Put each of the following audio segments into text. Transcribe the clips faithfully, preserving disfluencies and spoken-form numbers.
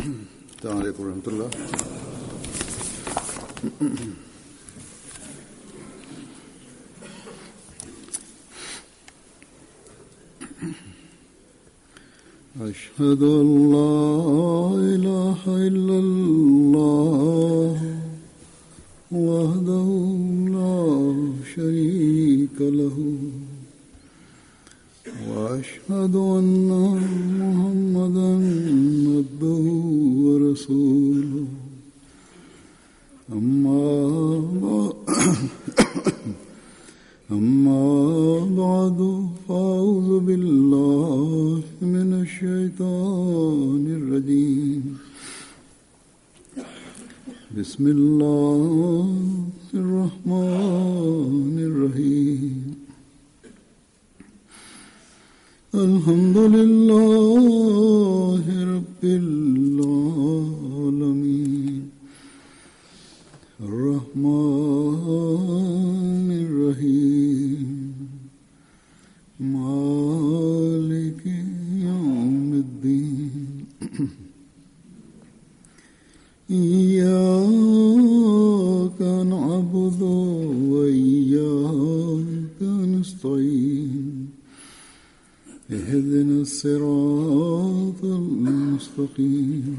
السلام عليكم ورحمة الله. أشهد أن لا إله إلا الله وحده لا شريك له وأشهد أن محمدا عبده ورسوله أما أما بعد فأعوذ بالله من الشيطان الرجيم بسم الله الرحمن الرحيم الحمد لله رب العالمين الرحمن الرحيم مالك يوم الدين إياك نعبد وإياك نستعين اهدنا الصراط المستقيم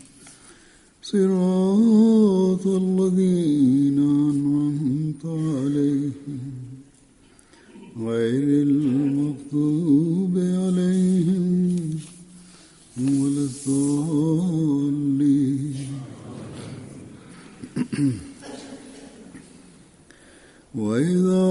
صراط الذين أنعمت عليهم غير المغضوب عليهم ولا الضالين. وإذا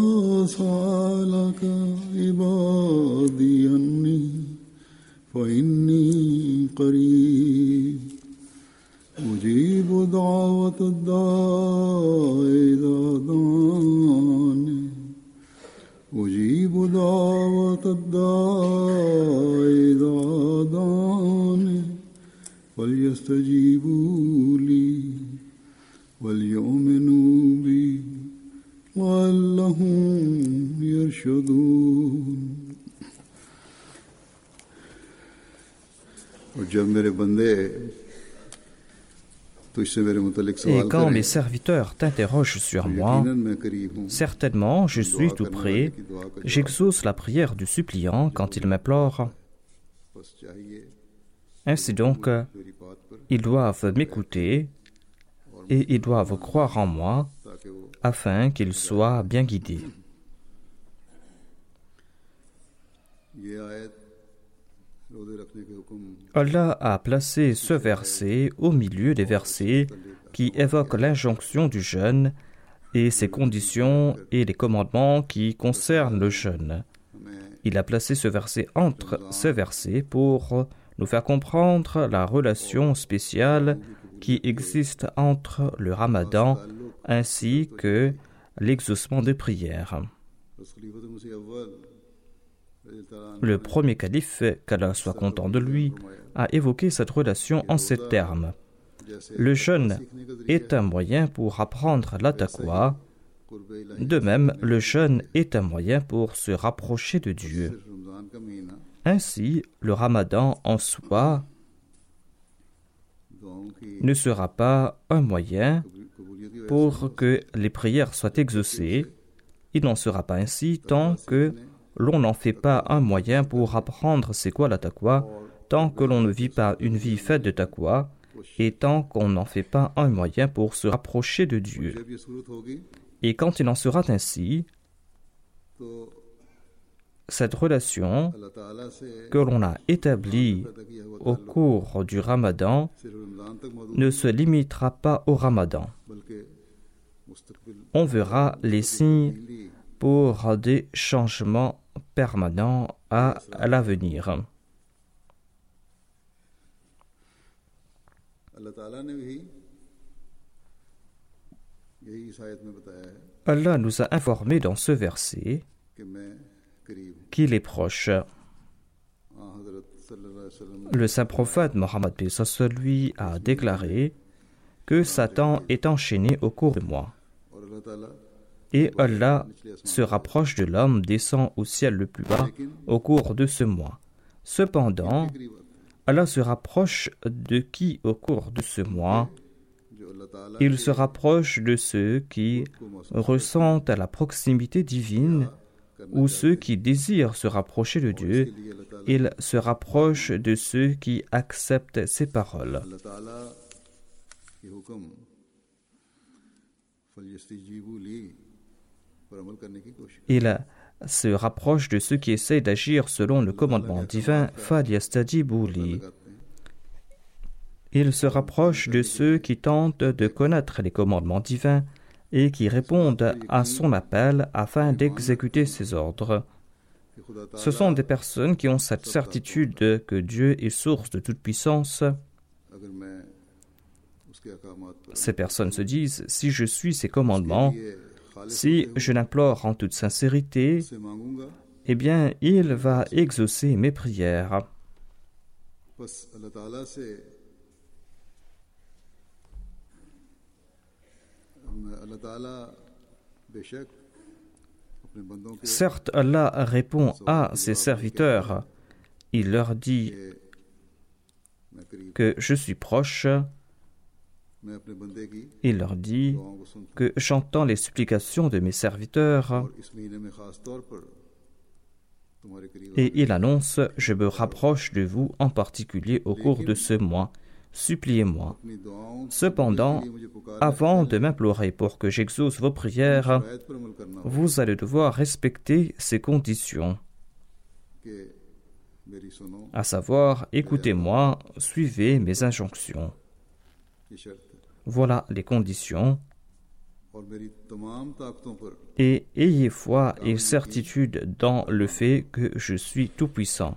سألك عبادي عني فإني قريب أجيب دعوة الداع إذا دعاني أجيب دعوة الداع إذا دعاني فليستجيبوا لي وليؤمنوا بي لعلهم يرشدون. और जब मेरे बंदे Et quand mes serviteurs t'interrogent sur moi, certainement je suis tout près, j'exauce la prière du suppliant quand il m'implore. Ainsi donc, ils doivent m'écouter et ils doivent croire en moi afin qu'ils soient bien guidés. Allah a placé ce verset au milieu des versets qui évoquent l'injonction du jeûne et ses conditions et les commandements qui concernent le jeûne. Il a placé ce verset entre ces versets pour nous faire comprendre la relation spéciale qui existe entre le Ramadan ainsi que l'exaucement des prières. Le premier calife, qu'Allah soit content de lui, a évoqué cette relation en ces termes. Le jeûne est un moyen pour apprendre la taqwa. De même, le jeûne est un moyen pour se rapprocher de Dieu. Ainsi, le Ramadan en soi ne sera pas un moyen pour que les prières soient exaucées. Il n'en sera pas ainsi tant que l'on n'en fait pas un moyen pour apprendre c'est quoi la taqwa, tant que l'on ne vit pas une vie faite de taqwa, et tant qu'on n'en fait pas un moyen pour se rapprocher de Dieu. Et quand il en sera ainsi, cette relation que l'on a établie au cours du Ramadan ne se limitera pas au Ramadan. On verra les signes pour des changements permanents à l'avenir. Allah nous a informé dans ce verset qu'il est proche. Le saint prophète Mohammed lui a déclaré que Satan est enchaîné au cours de moi. Et Allah se rapproche de l'homme, descend au ciel le plus bas au cours de ce mois. Cependant, Allah se rapproche de qui au cours de ce mois? Il se rapproche de ceux qui ressentent la proximité divine ou ceux qui désirent se rapprocher de Dieu. Il se rapproche de ceux qui acceptent ses paroles. Il se rapproche de ceux qui essayent d'agir selon le commandement divin. فَلْيَسْتَجِيبُوا لِي. Il se rapproche de ceux qui tentent de connaître les commandements divins et qui répondent à son appel afin d'exécuter ses ordres. Ce sont des personnes qui ont cette certitude que Dieu est source de toute puissance. Ces personnes se disent, si je suis ses commandements, si je l'implore en toute sincérité, eh bien, il va exaucer mes prières. Certes, Allah répond à ses serviteurs. Il leur dit que je suis proche. Il leur dit que j'entends les supplications de mes serviteurs. Et il annonce, je me rapproche de vous en particulier au cours de ce mois. Suppliez-moi. Cependant, avant de m'implorer pour que j'exauce vos prières, vous allez devoir respecter ces conditions. À savoir, écoutez-moi, suivez mes injonctions. Voilà les conditions. Et ayez foi et certitude dans le fait que je suis tout-puissant.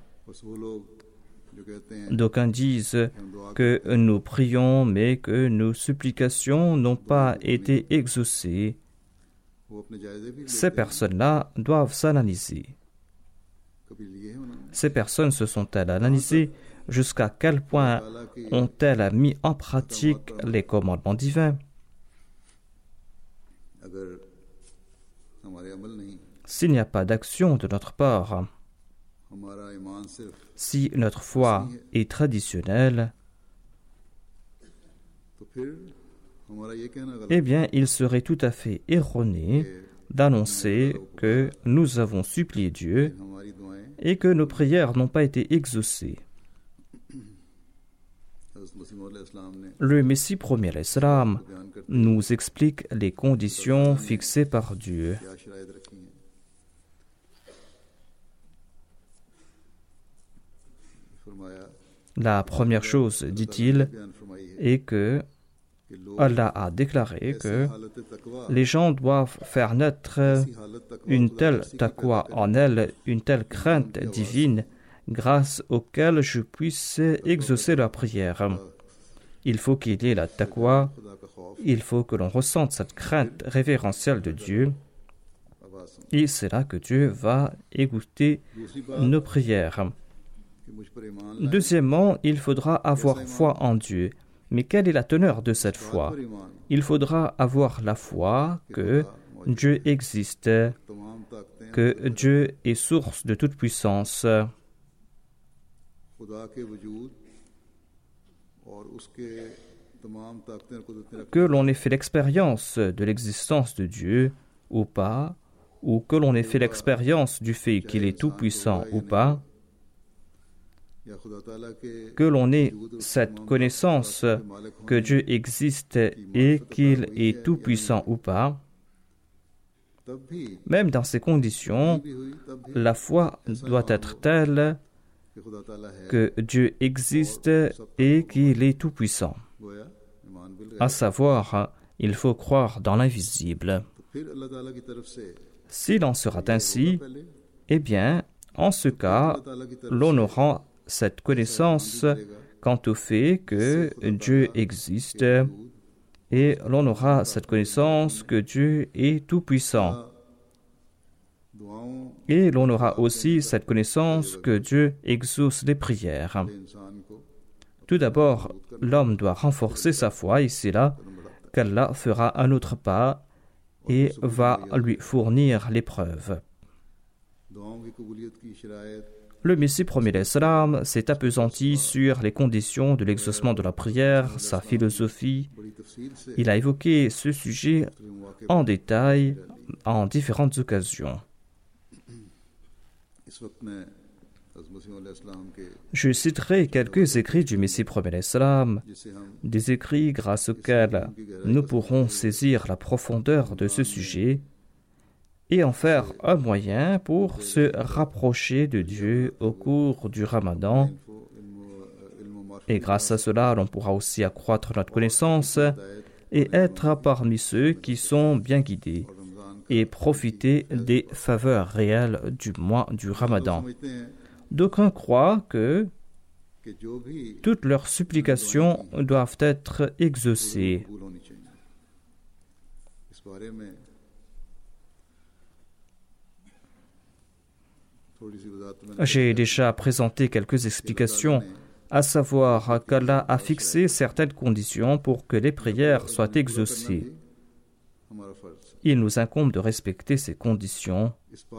D'aucuns disent que nous prions, mais que nos supplications n'ont pas été exaucées. Ces personnes-là doivent s'analyser. Ces personnes se sont-elles analysées? Jusqu'à quel point ont-elles mis en pratique les commandements divins? S'il n'y a pas d'action de notre part, si notre foi est traditionnelle, eh bien, il serait tout à fait erroné d'annoncer que nous avons supplié Dieu et que nos prières n'ont pas été exaucées. Le Messie premier alayhi salam nous explique les conditions fixées par Dieu. La première chose, dit-il, est que Allah a déclaré que les gens doivent faire naître une telle taqwa en elles, une telle crainte divine, grâce auquel je puisse exaucer leur prière. Il faut qu'il y ait la taqwa, il faut que l'on ressente cette crainte révérentielle de Dieu, et c'est là que Dieu va écouter nos prières. Deuxièmement, il faudra avoir foi en Dieu. Mais quelle est la teneur de cette foi? Il faudra avoir la foi que Dieu existe, que Dieu est source de toute puissance, que l'on ait fait l'expérience de l'existence de Dieu ou pas, ou que l'on ait fait l'expérience du fait qu'il est tout-puissant ou pas, que l'on ait cette connaissance que Dieu existe et qu'il est tout-puissant ou pas, même dans ces conditions, la foi doit être telle que Dieu existe et qu'il est tout-puissant. À savoir, il faut croire dans l'invisible. S'il en sera ainsi, eh bien, en ce cas, l'on aura cette connaissance quant au fait que Dieu existe et l'on aura cette connaissance que Dieu est tout-puissant. Et l'on aura aussi cette connaissance que Dieu exauce les prières. Tout d'abord, l'homme doit renforcer sa foi et c'est là qu'Allah fera un autre pas et va lui fournir l'épreuve. Le Messie premier l'Islam s'est appesanti sur les conditions de l'exaucement de la prière, sa philosophie. Il a évoqué ce sujet en détail en différentes occasions. Je citerai quelques écrits du Messie premier l'Islam, des écrits grâce auxquels nous pourrons saisir la profondeur de ce sujet et en faire un moyen pour se rapprocher de Dieu au cours du Ramadan. Et grâce à cela, l'on pourra aussi accroître notre connaissance et être parmi ceux qui sont bien guidés et profiter des faveurs réelles du mois du Ramadan. D'aucuns croient que toutes leurs supplications doivent être exaucées. J'ai déjà présenté quelques explications, à savoir qu'Allah a fixé certaines conditions pour que les prières soient exaucées. Il nous incombe de respecter ces conditions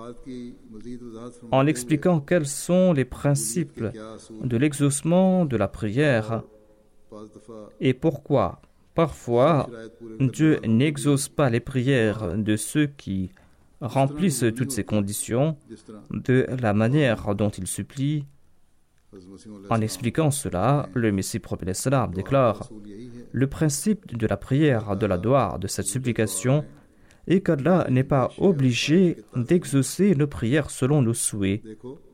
en expliquant quels sont les principes de l'exaucement de la prière et pourquoi, parfois, Dieu n'exauce pas les prières de ceux qui remplissent toutes ces conditions de la manière dont ils supplient. En expliquant cela, le Messie prophète l'Islam déclare: le principe de la prière, de la doua, de cette supplication est qu'Allah n'est pas obligé d'exaucer nos prières selon nos souhaits.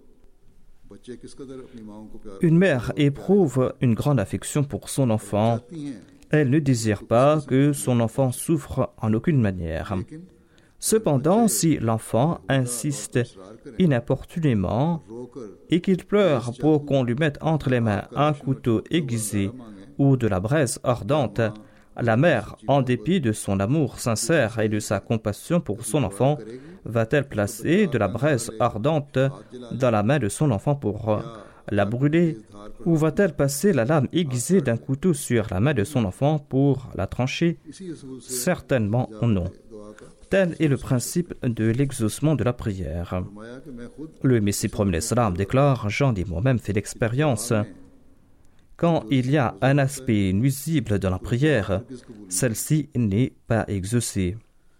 Une mère éprouve une grande affection pour son enfant. Elle ne désire pas que son enfant souffre en aucune manière. Cependant, si l'enfant insiste inopportunément et qu'il pleure pour qu'on lui mette entre les mains un couteau aiguisé ou de la braise ardente, la mère, en dépit de son amour sincère et de sa compassion pour son enfant, va-t-elle placer de la braise ardente dans la main de son enfant pour la brûler, ou va-t-elle passer la lame aiguisée d'un couteau sur la main de son enfant pour la trancher? Certainement non. Tel est le principe de l'exaucement de la prière. Le Messie prophète l'Islam déclare: j'en ai moi-même fait l'expérience. Quand il y a un aspect nuisible dans la prière, celle-ci n'est pas exaucée.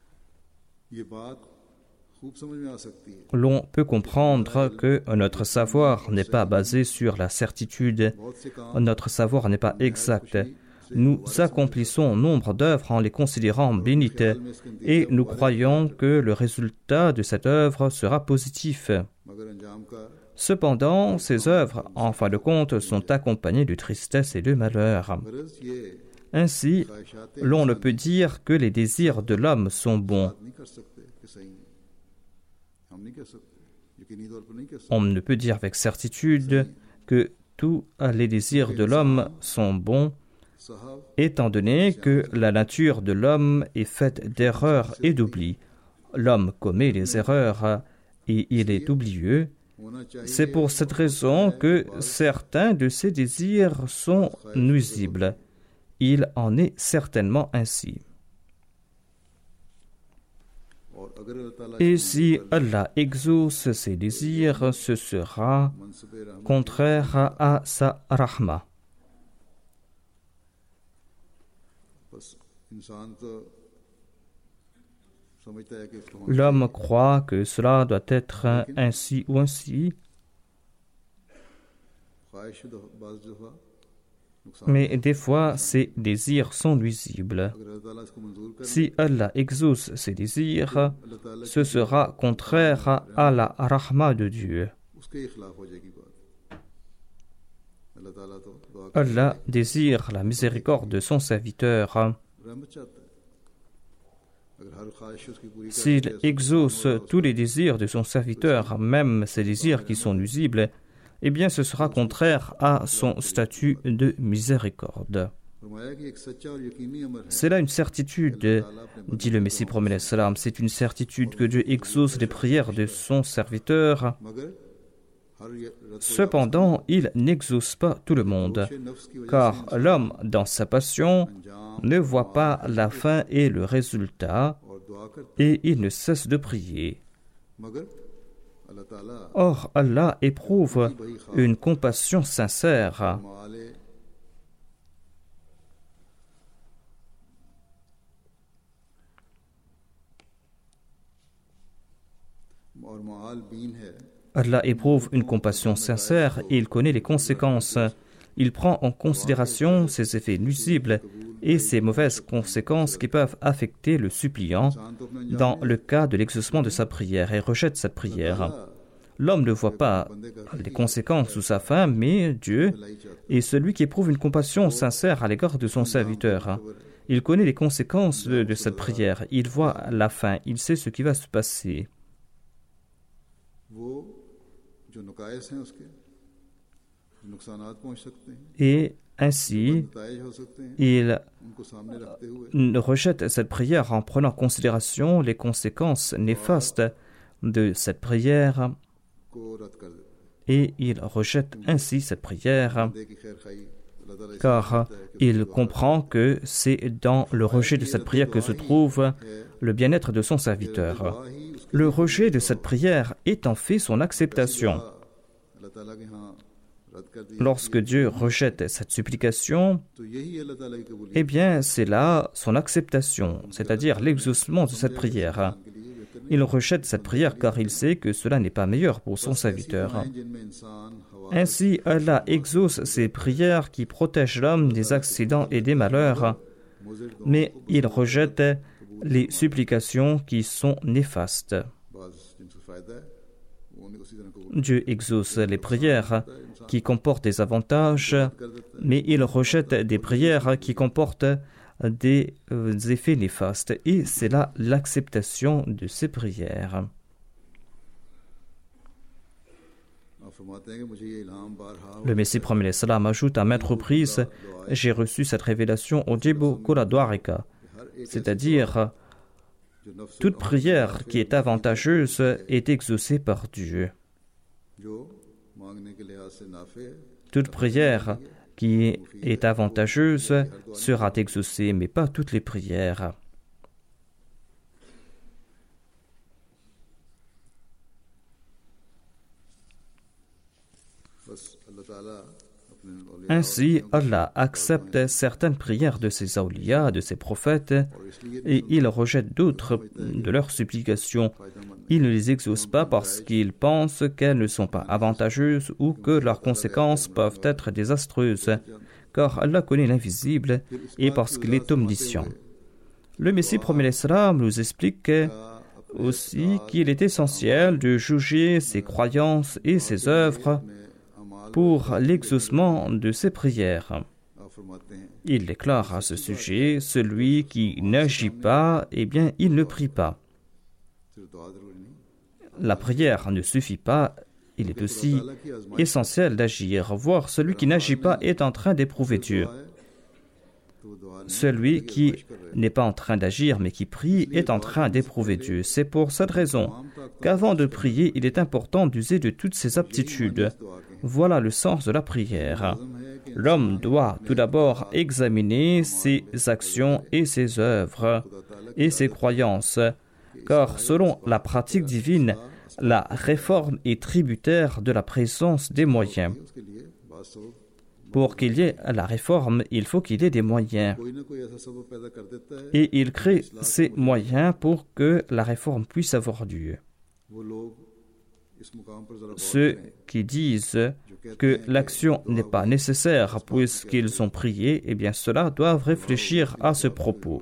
L'on peut comprendre que notre savoir n'est pas basé sur la certitude, notre savoir n'est pas exact. Nous accomplissons nombre d'œuvres en les considérant bénites et nous croyons que le résultat de cette œuvre sera positif. Cependant, ces œuvres, en fin de compte, sont accompagnées de tristesse et de malheur. Ainsi, l'on ne peut dire que les désirs de l'homme sont bons. On ne peut dire avec certitude que tous les désirs de l'homme sont bons, étant donné que la nature de l'homme est faite d'erreurs et d'oubli. L'homme commet les erreurs et il est oublieux. C'est pour cette raison que certains de ses désirs sont nuisibles. Il en est certainement ainsi. Et si Allah exauce ses désirs, ce sera contraire à sa rahma. L'homme croit que cela doit être ainsi ou ainsi, mais des fois, ces désirs sont nuisibles. Si Allah exauce ses désirs, ce sera contraire à la rahma de Dieu. Allah désire la miséricorde de son serviteur. S'il exauce tous les désirs de son serviteur, même ces désirs qui sont nuisibles, eh bien ce sera contraire à son statut de miséricorde. C'est là une certitude, dit le Messie prophète l'Islam, c'est une certitude que Dieu exauce les prières de son serviteur. Cependant, il n'exauce pas tout le monde, car l'homme, dans sa passion, ne voit pas la fin et le résultat, et il ne cesse de prier. अल्लाह ताला Or, Allah éprouve une compassion sincère. माले और माल बीन है Allah éprouve une compassion sincère et il connaît les conséquences. Il prend en considération ses effets nuisibles et ses mauvaises conséquences qui peuvent affecter le suppliant dans le cas de l'exaucement de sa prière et rejette cette prière. L'homme ne voit pas les conséquences sous sa fin, mais Dieu est celui qui éprouve une compassion sincère à l'égard de son serviteur. Il connaît les conséquences de, de cette prière, il voit la fin, il sait ce qui va se passer. वो जो नुकायस हैं उसके जो नुकसानात पहुंच सकते हैं Et ainsi, नताइज हो सकते हैं il उनको सामने रखते हुए rejette cette prière en prenant en considération les conséquences néfastes de cette prière को रद्द कर देते et il rejette ainsi cette prière हैं की खैर खाई अल्लाह ताला इसे car il comprend que c'est dans le rejet de cette prière que se trouve le bien-être de son serviteur. Le rejet de cette prière est en fait son acceptation. अल्लाह ताला के यहाँ रद्द कर दी Lorsque Dieu rejette cette supplication, तो यही अल्लाह ताला की कबूलियत eh bien c'est là son acceptation, c'est-à-dire l'exaucement de cette prière. के लिए बेहतर Il rejette cette prière car il sait que cela n'est pas meilleur pour son serviteur. नहीं जिनमें इंसान हवा Ainsi, Allah exauce ces prières qui protègent l'homme des accidents et des malheurs, मुज़िर mais il rejette les supplications qui sont néfastes. बाज जिनसे फायदा है वो उन्हें उसी तरह कबूल Dieu exauce les prières qui comportent des avantages, mais il rejette des prières qui comportent des euh, effets néfastes. Et c'est là l'acceptation de ces prières. आप फरमाते हैं कि मुझे ये इल्हाम बारहा Le Messie premier salam ajoute à maintes reprises « J'ai reçu cette révélation au Jibu Kula Dwarika », c'est-à-dire जो नफ्स toute prière qui est avantageuse est exaucée par Dieu. जो मांगने के लिहाज से नाफे है Toute prière qui est avantageuse sera exaucée, mais pas toutes les prières. बस अल्लाह ताला अपने औलिया Ainsi, Allah accepte certaines prières de ses awliya, de ses prophètes, et il rejette d'autres de leurs supplications. Il ne les exauce pas parce qu'il pense qu'elles ne sont pas avantageuses ou que leurs conséquences peuvent être désastreuses, car Allah connaît l'invisible et parce qu'il est omniscient. Le Messie premier salam nous explique aussi qu'il est essentiel de juger ses croyances et ses œuvres pour l'exaucement de ses prières. आप फरमाते हैं Il déclare à ce sujet, celui qui n'agit pas, eh bien, il ne prie pas. सिर्फ दुआ जरूरी नहीं La prière ne suffit pas, il est aussi essentiel d'agir. Voir celui qui n'agit pas est en train d'éprouver Dieu. तो दुआ नहीं Celui qui n'est pas en train d'agir mais qui prie est en train d'éprouver Dieu. C'est pour cette raison qu'avant de prier, il est important d'user de toutes ses aptitudes. Voilà le sens de la prière. L'homme doit tout d'abord examiner ses actions et ses œuvres et ses croyances, car selon la pratique divine, la réforme est tributaire de la présence des moyens. उसके लिए बात सब Pour qu'il y ait la réforme, il faut qu'il y ait des moyens. कोई ना कोई ऐसा सबब पैदा कर देता है Et il crée ces moyens pour que la réforme puisse avoir lieu. वो लोग इस मुकाम पर जरा गौर Ceux करें qui disent que l'action n'est pas nécessaire puisqu'ils ont prié, eh bien ceux-là doivent réfléchir à ce propos.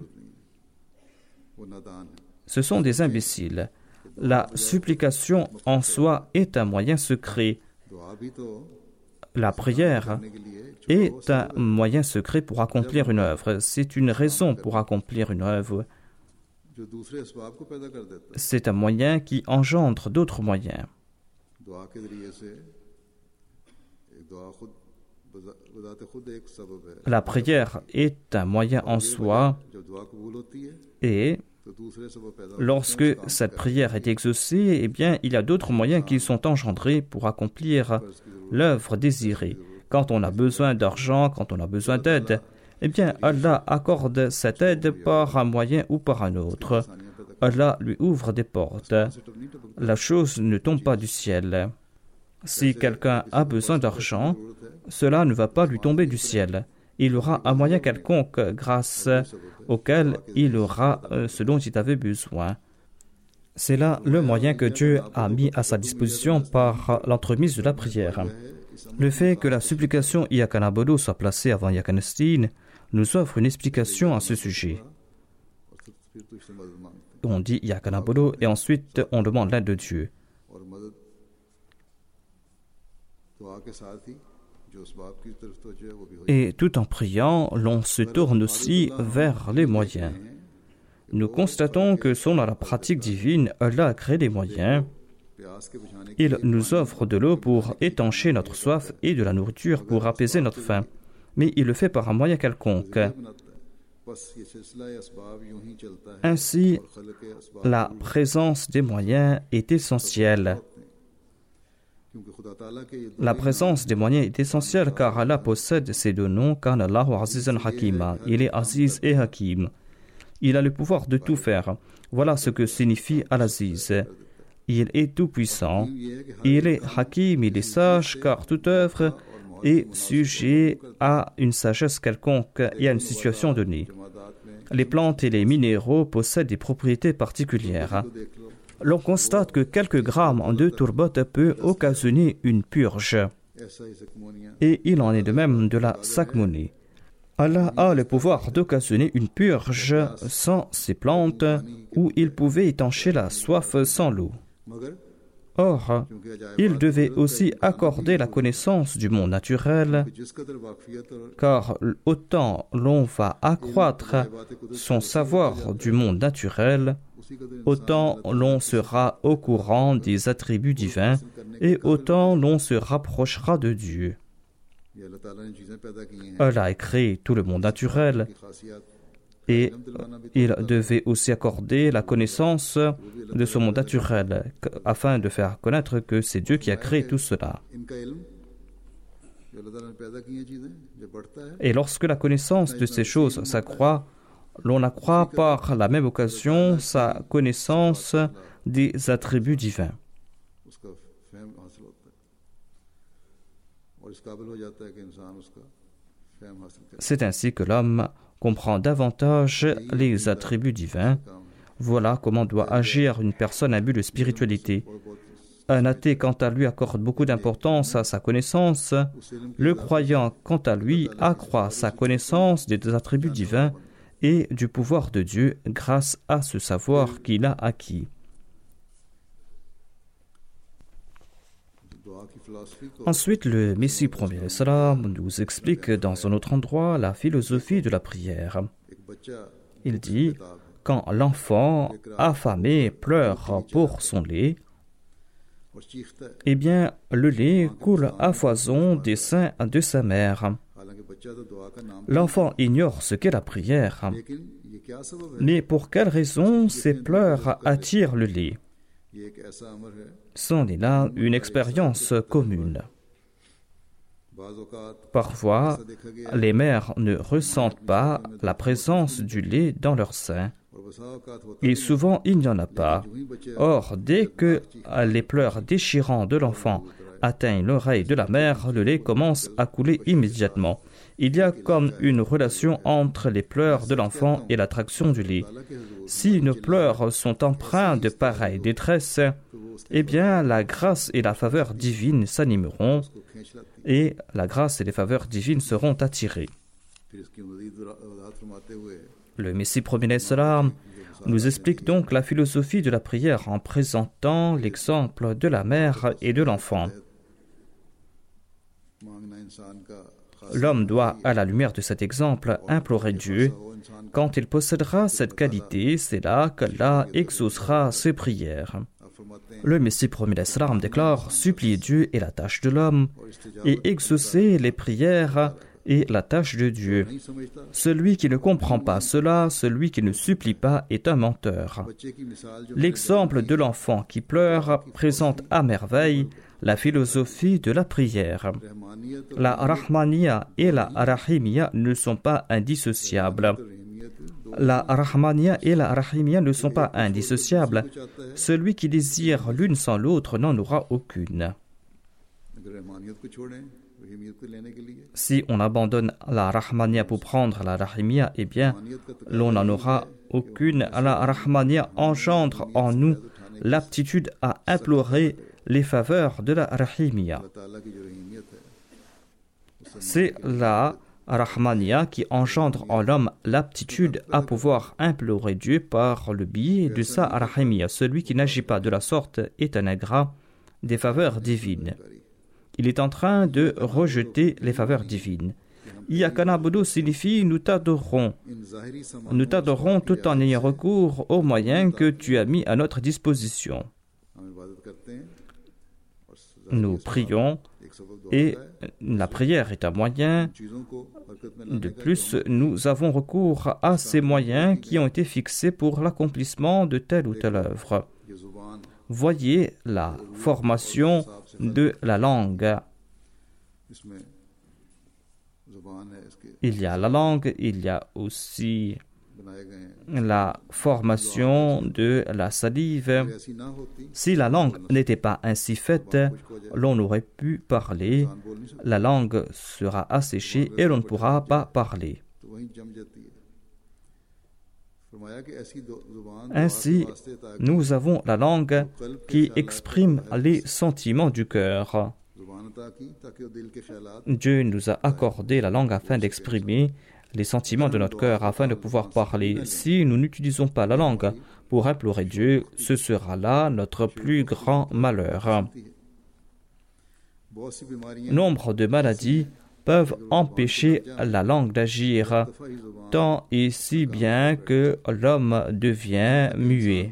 वो नादान है Ce sont des imbéciles. La supplication en soi est un moyen secret. दुआ भी तो La prière करने के लिए est un moyen secret pour accomplir une œuvre. C'est une raison pour accomplir une œuvre. जो दूसरे असबाब को पैदा कर देता है C'est un moyen qui engendre d'autres moyens. दुआ के जरिए से एक दुआ खुद बजा- बजाते खुद एक सबब है La prière est un moyen en soi जब दुआ कबूल होती है et तो दूसरे सबब पैदा होते हैं lorsque उस काम cette का। prière est exaucée, eh bien, il y a d'autres moyens qui sont engendrés pour accomplir l'œuvre désirée. Quand on a besoin d'argent, quand on a besoin d'aide, eh bien, Allah accorde cette aide par un moyen ou par un autre. Allah lui ouvre des portes. La chose ne tombe pas du ciel. Si quelqu'un a besoin d'argent, cela ne va pas lui tomber du ciel. Il aura un moyen quelconque grâce auquel il aura ce dont il avait besoin. C'est là le moyen que Dieu a mis à sa disposition par l'entremise de la prière. Le fait que la supplication Iyyaka na'budu soit placée avant Iyyaka nasta'in nous offre une explication à ce sujet. On dit Iyyaka na'budu et ensuite on demande l'aide de Dieu. Et tout en priant, l'on se tourne aussi vers les moyens. Nous constatons que selon la pratique divine, Allah a créé des moyens. Il nous offre de l'eau pour étancher notre soif et de la nourriture pour apaiser notre faim. Mais il le fait par un moyen quelconque. Ainsi, la présence des moyens est essentielle. La présence des moyens est essentielle car Allah possède ces deux noms, Kana Allahu Azizan Hakima. Il est Aziz et Hakim. Il a le pouvoir de tout faire. Voilà ce que signifie Al-Aziz. Il est tout-puissant. Il est Hakim, il est sage, car toute œuvre est sujet à une sagesse quelconque et à une situation donnée. Les plantes et les minéraux possèdent des propriétés particulières. L'on constate que quelques grammes de tourbote peut occasionner une purge. Et il en est de même de la sakmouni. Allah a le pouvoir d'occasionner une purge sans ces plantes, où il pouvait étancher la soif sans l'eau. Or, il devait aussi accorder la connaissance du monde naturel, car autant l'on va accroître son savoir du monde naturel, autant l'on sera au courant des attributs divins et autant l'on se rapprochera de Dieu. Allah a créé tout le monde naturel et il devait aussi accorder la connaissance de ce monde naturel afin de faire connaître que c'est Dieu qui a créé tout cela. Et lorsque la connaissance de ces choses s'accroît, l'on accroît par la même occasion sa connaissance des attributs divins. C'est ainsi que l'homme comprend davantage les attributs divins. Voilà comment doit agir une personne imbue de spiritualité. Un athée, quant à lui, accorde beaucoup d'importance à sa connaissance. Le croyant, quant à lui, accroît sa connaissance des attributs divins et du pouvoir de Dieu grâce à ce savoir qu'il a acquis. Ensuite, le Messie premier salam nous explique dans un autre endroit la philosophie de la prière. Il dit, quand l'enfant affamé pleure pour son lait, eh bien, le lait coule à foison des seins de sa mère. L'enfant ignore ce qu'est la prière. Mais pour quelle raison ces pleurs attirent le lait? C'en est là une expérience commune. Parfois, les mères ne ressentent pas la présence du lait dans leur sein. Et souvent, il n'y en a pas. Or, dès que les pleurs déchirants de l'enfant atteignent l'oreille de la mère, le lait commence à couler immédiatement. Il y a comme une relation entre les pleurs de l'enfant et l'attraction du lait. Si nos pleurs sont empreints de pareille détresse, eh bien, la grâce et la faveur divine s'animeront et la grâce et les faveurs divines seront attirées. Le Messie premier salam nous explique donc la philosophie de la prière en présentant l'exemple de la mère et de l'enfant. L'homme doit, à la lumière de cet exemple, implorer Dieu. Quand il possédera cette qualité, c'est là qu'Allah exaucera ses prières. Le Messie premier salam déclare « Supplier Dieu est la tâche de l'homme, et exaucer les prières est la tâche de Dieu. Celui qui ne comprend pas cela, celui qui ne supplie pas, est un menteur. » L'exemple de l'enfant qui pleure présente à merveille la philosophie de la prière. La Rahmaniya et la Rahimiya ne sont pas indissociables. La Rahmania et la Rahimia ne sont pas indissociables. Celui qui désire l'une sans l'autre n'en aura aucune. Si on abandonne la Rahmania pour prendre la Rahimia, eh bien, l'on n'en aura aucune. La Rahmania engendre en nous l'aptitude à implorer les faveurs de la Rahimia. C'est la Rahmania qui engendre en l'homme l'aptitude à pouvoir implorer Dieu par le biais de sa Rahimia. Celui qui n'agit pas de la sorte est un ingrat des faveurs divines. Il est en train de rejeter les faveurs divines. Iyyaka na'budu signifie nous t'adorons. Nous t'adorons tout en ayant recours aux moyens que tu as mis à notre disposition. Nous prions et la prière est un moyen. De plus, nous avons recours à ces moyens qui ont été fixés pour l'accomplissement de telle ou telle œuvre. Voyez la formation de la langue. Il y a la langue, il y a aussi la formation de la salive. Si la langue n'était pas ainsi faite, l'on aurait pu parler, la langue sera asséchée et l'on ne pourra pas parler. Ainsi, nous avons la langue qui exprime les sentiments du cœur. Dieu nous a accordé la langue afin d'exprimer les sentiments de notre cœur, afin de pouvoir parler. Si nous n'utilisons pas la langue pour implorer Dieu, ce sera là notre plus grand malheur. Nombre de maladies peuvent empêcher la langue d'agir, tant et si bien que l'homme devient muet.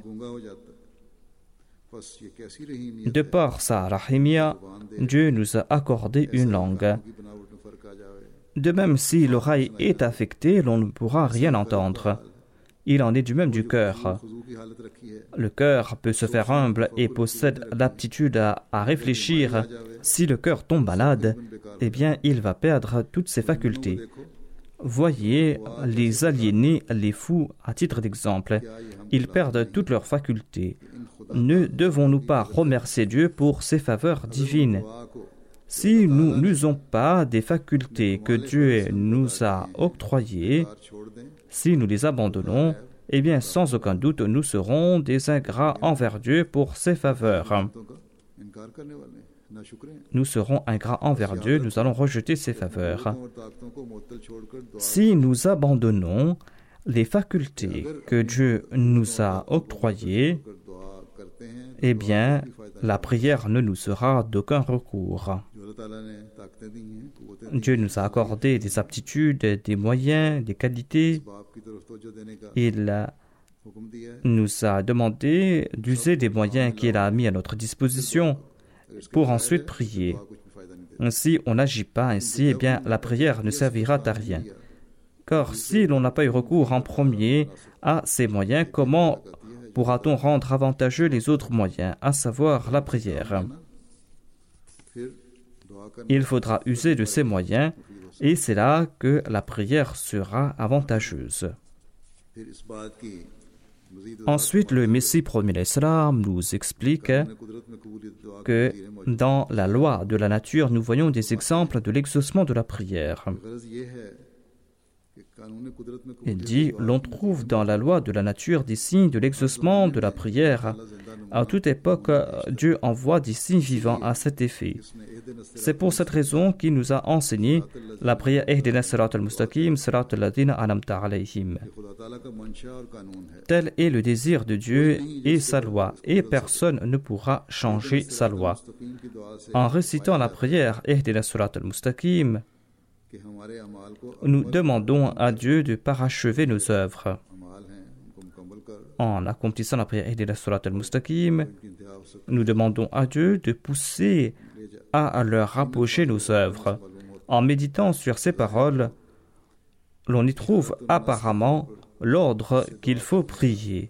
De par sa Rahimia, Dieu nous a accordé une langue. De même, si l'oreille est affectée, l'on ne pourra rien entendre. Il en est du même du cœur. Le cœur peut se faire humble et possède l'aptitude à, à réfléchir. Si le cœur tombe malade, eh bien, il va perdre toutes ses facultés. Voyez les aliénés, les fous, à titre d'exemple. Ils perdent toutes leurs facultés. Ne devons-nous pas remercier Dieu pour ses faveurs divines? Si nous n'usons pas des facultés que Dieu nous a octroyées, si nous les abandonnons, eh bien, sans aucun doute, nous serons des ingrats envers Dieu pour ses faveurs. Nous serons ingrats envers Dieu, nous allons rejeter ses faveurs. Si nous abandonnons les facultés que Dieu nous a octroyées, eh bien, la prière ne nous sera d'aucun recours. Dieu nous a accordé des aptitudes, des moyens, des qualités. Il nous a demandé d'user des moyens qu'il a mis à notre disposition pour ensuite prier. Si on n'agit pas ainsi, eh bien, la prière ne servira à rien. Car si l'on n'a pas eu recours en premier à ces moyens, comment pourra-t-on rendre avantageux les autres moyens, à savoir la prière? Il faudra user de ces moyens, et c'est là que la prière sera avantageuse. Ensuite, le Messie premier l'Islam nous explique que dans la loi de la nature, nous voyons des exemples de l'exaucement de la prière. Il dit, l'on trouve dans la loi de la nature des signes de l'exaucement de la prière. À toute époque, Dieu envoie des signes vivants à cet effet. C'est pour cette raison qu'il nous a enseigné la prière Ihdina Sirat al-Mustaqim, Sirat al-Ladina an'amta alayhim. Tel est le désir de Dieu et sa loi, et personne ne pourra changer sa loi. En récitant la prière Ihdina Sirat al-Mustaqim, nous demandons à Dieu de parachever nos œuvres. En accomplissant la prière Ihdina Sirat al-Mustaqim, nous demandons à Dieu de pousser à leur apogée nos œuvres. En méditant sur ces paroles, l'on y trouve apparemment l'ordre qu'il faut prier,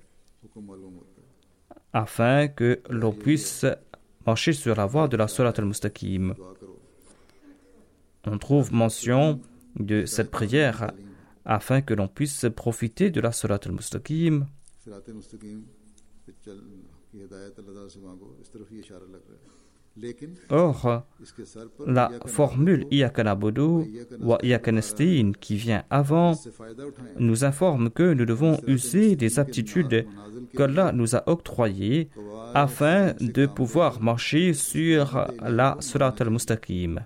afin que l'on puisse marcher sur la voie de la Sirat al-Mustaqim. On trouve mention de cette prière afin que l'on puisse profiter de la Surat al-Mustaqim. Or, la formule Iyyaka na'budu wa iyyaka nasta'in qui vient avant nous informe que nous devons user des aptitudes qu'Allah nous a octroyées afin de pouvoir marcher sur la Surat al-Mustaqim.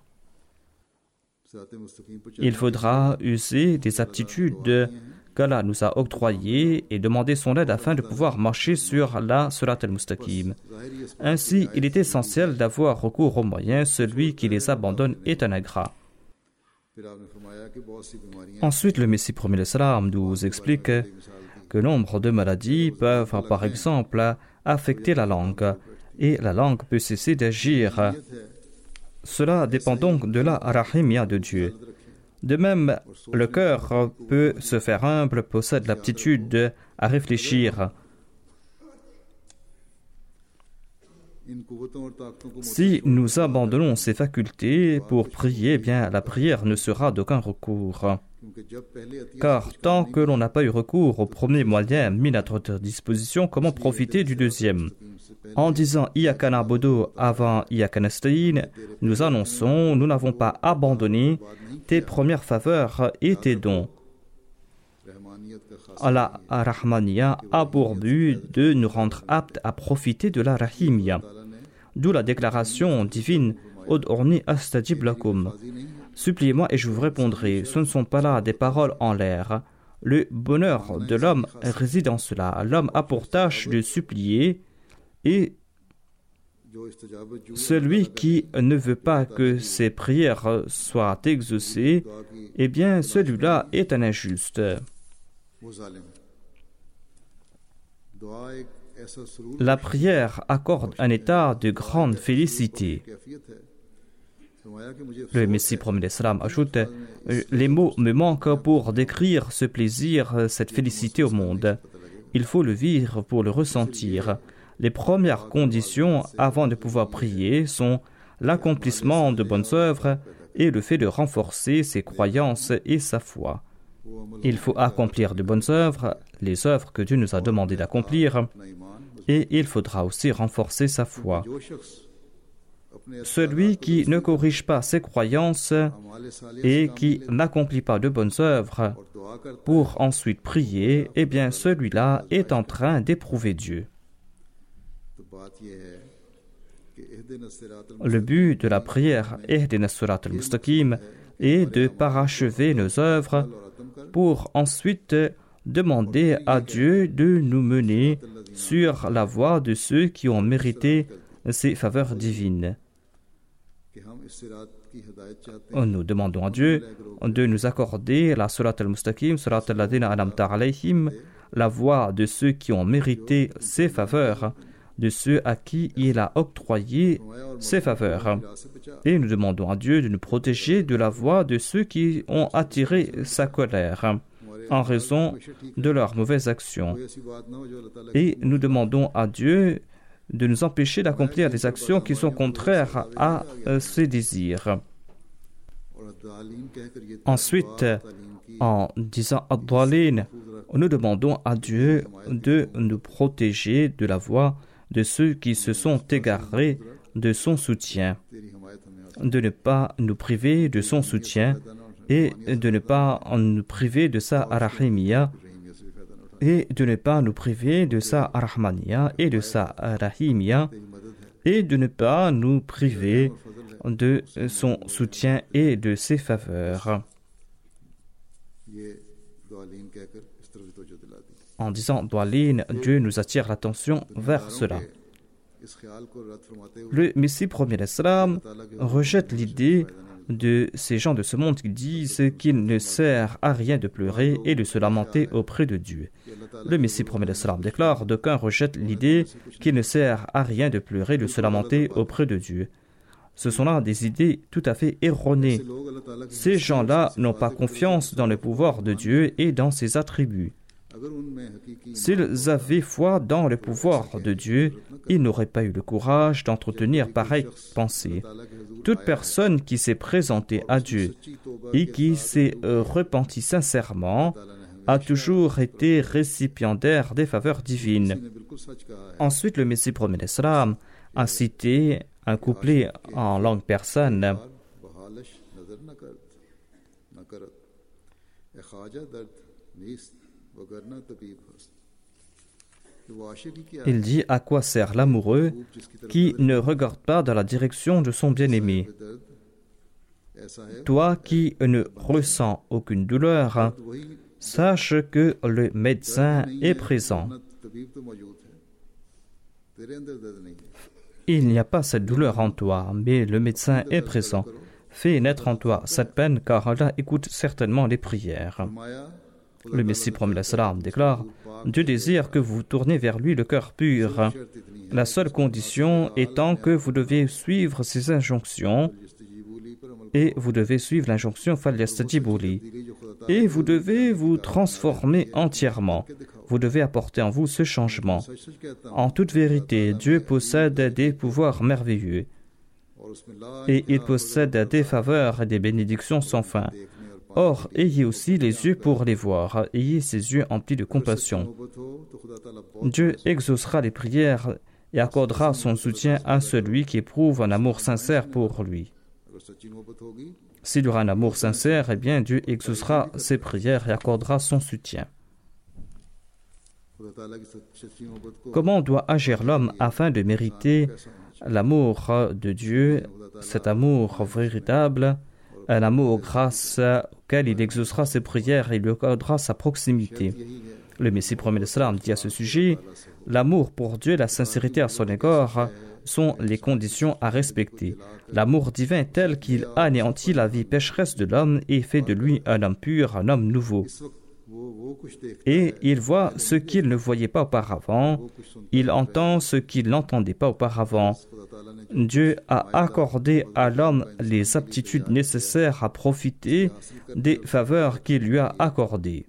Il faudra user des aptitudes qu'Allah nous a octroyées et demander son aide afin de pouvoir marcher sur la Surat al-Mustaqim. Ainsi, il est essentiel d'avoir recours aux moyens. Celui qui les abandonne est un ingrat. Ensuite, le Messie premier l'Islam nous explique que nombre de maladies peuvent, par exemple, affecter la langue et la langue peut cesser d'agir. Cela dépend donc de la rahimia de Dieu. De même, le cœur peut se faire humble, possède l'aptitude à réfléchir. Si nous abandonnons ces facultés pour prier, eh bien la prière ne sera d'aucun recours. Car tant que l'on n'a pas eu recours au premier moyen mis à notre disposition, comment profiter du deuxième? En disant Iyyaka na'budu avant Iyyaka nasta'in, nous annonçons, nous n'avons pas abandonné tes premières faveurs et tes dons. La Rahmaniya a pour but de nous rendre aptes à profiter de la Rahimia. D'où la déclaration divine Ud'urni astajib lakum. Suppliez-moi et je vous répondrai. Ce ne sont pas là des paroles en l'air. Le bonheur de l'homme réside en cela. L'homme a pour tâche de supplier et celui qui ne veut pas que ses prières soient exaucées, eh bien celui-là est un injuste. La prière accorde un état de grande félicité. Le Messie premier l'Islam ajoute « Les mots me manquent pour décrire ce plaisir, cette félicité au monde. Il faut le vivre pour le ressentir. Les premières conditions avant de pouvoir prier sont l'accomplissement de bonnes œuvres et le fait de renforcer ses croyances et sa foi. Il faut accomplir de bonnes œuvres, les œuvres que Dieu nous a demandé d'accomplir, et il faudra aussi renforcer sa foi. Celui qui ne corrige pas ses croyances et qui n'accomplit pas de bonnes œuvres pour ensuite prier, eh bien celui-là est en train d'éprouver Dieu. Le but de la prière Ihdina Surat al-Mustaqim est de parachever nos œuvres pour ensuite demander à Dieu de nous mener sur la voie de ceux qui ont mérité ces faveurs divines. Nous demandons à Dieu de nous accorder la Surat al-Mustaqim, Surat al-Ladina an'amta alayhim, la voie de ceux qui ont mérité ces faveurs, de ceux à qui il a octroyé ses faveurs. Et nous demandons à Dieu de nous protéger de la voie de ceux qui ont attiré sa colère en raison de leurs mauvaises actions. Et nous demandons à Dieu de nous empêcher d'accomplir des actions qui sont contraires à ses désirs. Ensuite, en disant « Ad-Dhalin », nous demandons à Dieu de nous protéger de la voie de ceux qui se sont égarés de son soutien, de ne pas nous priver de son soutien et de ne pas nous priver de sa rahimia et de ne pas nous priver de sa rahmania et de sa rahimia et de ne pas nous priver de son soutien et de ses faveurs. En disant Dwalin, Dieu nous attire l'attention vers cela. Le Messie premier l'Islam rejette l'idée de ces gens de ce monde qui disent qu'il ne sert à rien de pleurer et de se lamenter auprès de Dieu. Le Messie premier l'Islam déclare d'aucuns rejettent l'idée qu'il ne sert à rien de pleurer et de se lamenter auprès de Dieu. Ce sont là des idées tout à fait erronées. Ces gens-là n'ont pas confiance dans le pouvoir de Dieu et dans ses attributs. S'ils avaient foi dans le pouvoir de Dieu, ils n'auraient pas eu le courage d'entretenir pareille pensée. Toute personne qui s'est présentée à Dieu et qui s'est repentie sincèrement a toujours été récipiendaire des faveurs divines. Ensuite, le Messie promet l'Islam a cité un couplet en langue persane. Il dit: à quoi sert l'amoureux qui ne regarde pas dans la direction de son bien-aimé? Toi qui ne ressens aucune douleur, sache que le médecin est présent. Il n'y a pas cette douleur en toi, mais le médecin est présent. Fais naître en toi cette peine, car Allah écoute certainement les prières. Le Messie promet la salam déclare: Dieu désire que vous vous tournez vers lui le cœur pur. La seule condition étant que vous devez suivre ses injonctions, et vous devez suivre l'injonction falyastajibu li. Et vous devez vous transformer entièrement. Vous devez apporter en vous ce changement. En toute vérité, Dieu possède des pouvoirs merveilleux. Et il possède des faveurs et des bénédictions sans fin. Or, ayez aussi les yeux pour les voir. Ayez ces yeux emplis de compassion. Dieu exaucera les prières et accordera son soutien à celui qui éprouve un amour sincère pour lui. S'il y aura un amour sincère, eh bien Dieu exaucera ses prières et accordera son soutien. Comment doit agir l'homme afin de mériter l'amour de Dieu, cet amour véritable, un amour grâce auquel il exaucera ses prières et lui accordera sa proximité? Le Messie promet l'Islam dit à ce sujet: l'amour pour Dieu et la sincérité à son égard sont les conditions à respecter. L'amour divin est tel qu'il anéantit la vie pécheresse de l'homme et fait de lui un homme pur, un homme nouveau. Et il voit ce qu'il ne voyait pas auparavant, il entend ce qu'il n'entendait pas auparavant. Dieu a accordé à l'homme les aptitudes nécessaires à profiter des faveurs qu'il lui a accordées.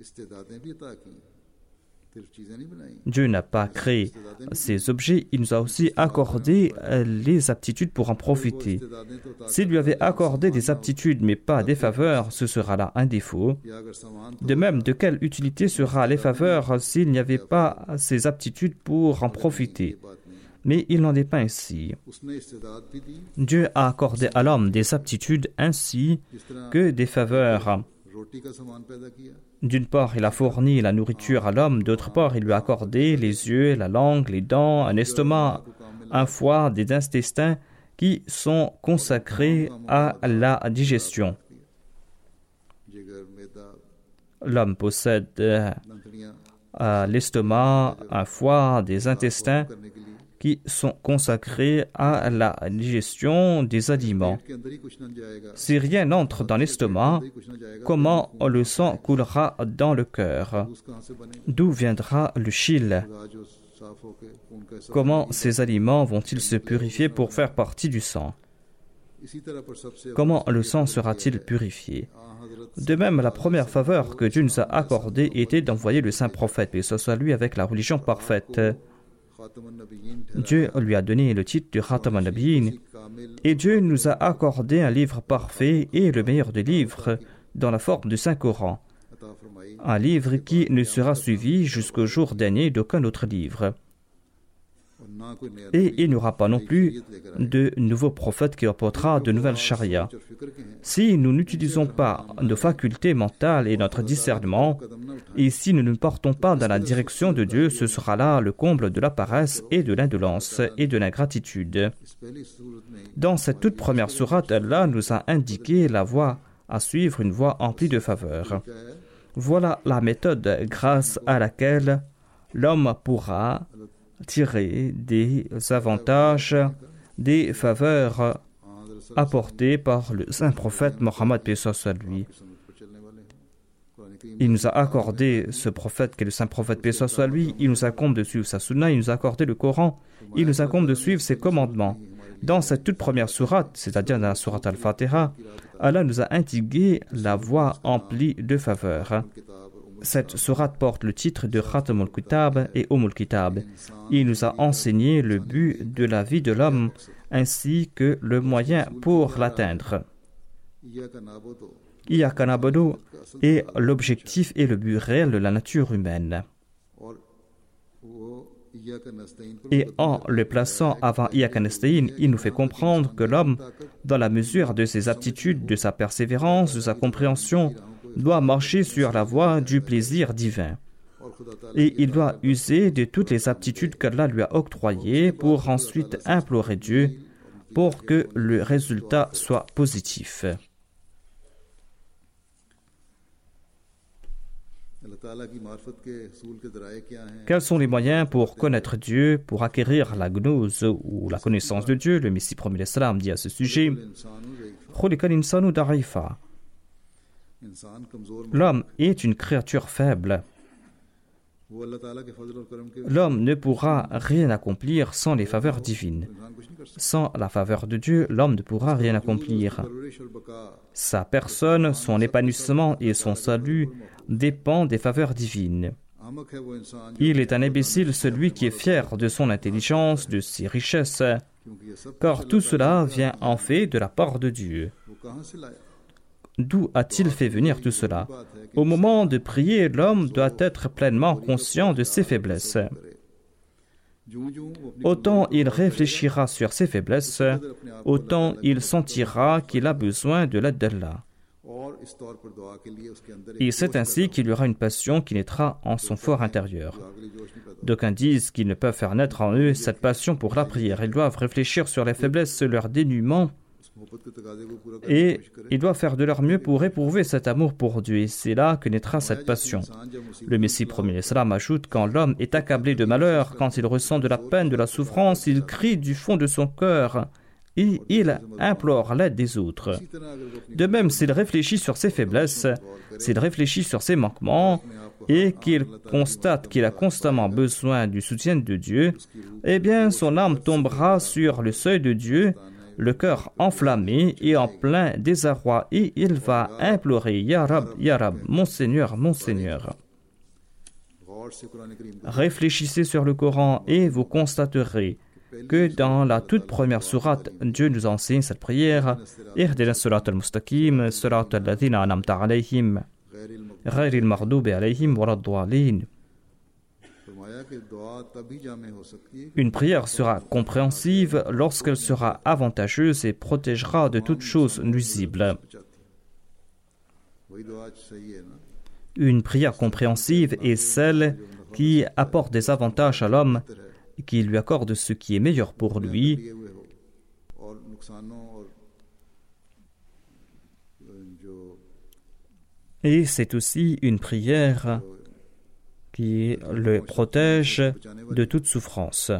Dieu n'a pas créé ces objets, il nous a aussi accordé les aptitudes pour en profiter. S'il lui avait accordé des aptitudes mais pas des faveurs, ce sera là un défaut. De même, de quelle utilité sera les faveurs s'il n'y avait pas ces aptitudes pour en profiter? Mais il n'en est pas ainsi. Dieu a accordé à l'homme des aptitudes ainsi que des faveurs. D'une part, il a fourni la nourriture à l'homme, d'autre part, il lui a accordé les yeux, la langue, les dents, un estomac, un foie, des intestins qui sont consacrés à la digestion. L'homme possède euh, l'estomac, un foie, des intestins qui sont consacrés à la digestion des aliments. Si rien n'entre dans l'estomac, comment le sang coulera dans le cœur? D'où viendra le chyle? Comment ces aliments vont-ils se purifier pour faire partie du sang? Comment le sang sera-t-il purifié? De même, la première faveur que Dieu nous a accordée était d'envoyer le saint prophète, et ce soit lui avec la religion parfaite. Dieu lui a donné le titre de Khatam an-Nabiyyin et Dieu nous a accordé un livre parfait et le meilleur des livres dans la forme du Saint-Coran, un livre qui ne sera suivi jusqu'au jour dernier d'aucun autre livre. Et il n'y aura pas non plus de nouveau prophète qui apportera de nouvelles charia. Si nous n'utilisons pas nos facultés mentales et notre discernement, et si nous ne portons pas dans la direction de Dieu, ce sera là le comble de la paresse et de l'indolence et de l'ingratitude. Dans cette toute première sourate, Allah nous a indiqué la voie à suivre, une voie emplie de faveurs. Voilà la méthode grâce à laquelle l'homme pourra tirer des avantages, des faveurs apportées par le saint prophète Mohammed paix soit lui. Il nous a accordé ce prophète qui est le saint prophète paix soit lui, il nous incombe de suivre sa sunna, il nous a accordé le Coran, il nous incombe de suivre ses commandements. Dans cette toute première sourate, c'est-à-dire dans la sourate Al-Fatiha, Allah nous a indiqué la voie emplie de faveurs. Cette sourate porte le titre de Khatam al-Kitab et Umm al-Kitab. Il nous a enseigné le but de la vie de l'homme ainsi que le moyen pour l'atteindre. Iyyaka na'budu est l'objectif et le but réel de la nature humaine. Et en le plaçant avant Iyyaka nasta'in, il nous fait comprendre que l'homme, dans la mesure de ses aptitudes, de sa persévérance, de sa compréhension, doit marcher sur la voie du plaisir divin. Et il doit user de toutes les aptitudes qu'Allah lui a octroyées pour ensuite implorer Dieu pour que le résultat soit positif. Quels sont les moyens pour connaître Dieu, pour acquérir la gnose ou la connaissance de Dieu? Le Messie promis l'Islam dit à ce sujet: l'homme est une créature faible. L'homme ne pourra rien accomplir sans les faveurs divines. Sans la faveur de Dieu, l'homme ne pourra rien accomplir. Sa personne, son épanouissement et son salut dépendent des faveurs divines. Il est un imbécile celui qui est fier de son intelligence, de ses richesses, car tout cela vient en fait de la part de Dieu. D'où a-t-il fait venir tout cela? Au moment de prier, l'homme doit être pleinement conscient de ses faiblesses. Autant il réfléchira sur ses faiblesses, autant il sentira qu'il a besoin de l'aide d'Allah. Et c'est ainsi qu'il y aura une passion qui naîtra en son fort intérieur. D'aucuns disent qu'ils ne peuvent faire naître en eux cette passion pour la prière. Ils doivent réfléchir sur les faiblesses, leur dénuement, et ils doivent faire de leur mieux pour éprouver cet amour pour Dieu. Et c'est là que naîtra cette passion. Le Messie promis l'Islam ajoute: quand l'homme est accablé de malheur, quand il ressent de la peine, de la souffrance, il crie du fond de son cœur et il implore l'aide des autres. De même, s'il réfléchit sur ses faiblesses, s'il réfléchit sur ses manquements et qu'il constate qu'il a constamment besoin du soutien de Dieu, eh bien son âme tombera sur le seuil de Dieu, le cœur enflammé et en plein désarroi, et il va implorer: Ya Rab, Ya Rab, mon Seigneur, mon Seigneur. Réfléchissez sur le Coran et vous constaterez que dans la toute première sourate, Dieu nous enseigne cette prière: Ihdina surat al-mustaqim, surat al-ladhina anamta alayhim, ghayril maghdubi alayhim waladdallin. Une prière sera compréhensive lorsqu'elle sera avantageuse et protégera de toute chose nuisible. Une prière compréhensive est celle qui apporte des avantages à l'homme, qui lui accorde ce qui est meilleur pour lui, et c'est aussi une prière qui le protège de toute souffrance.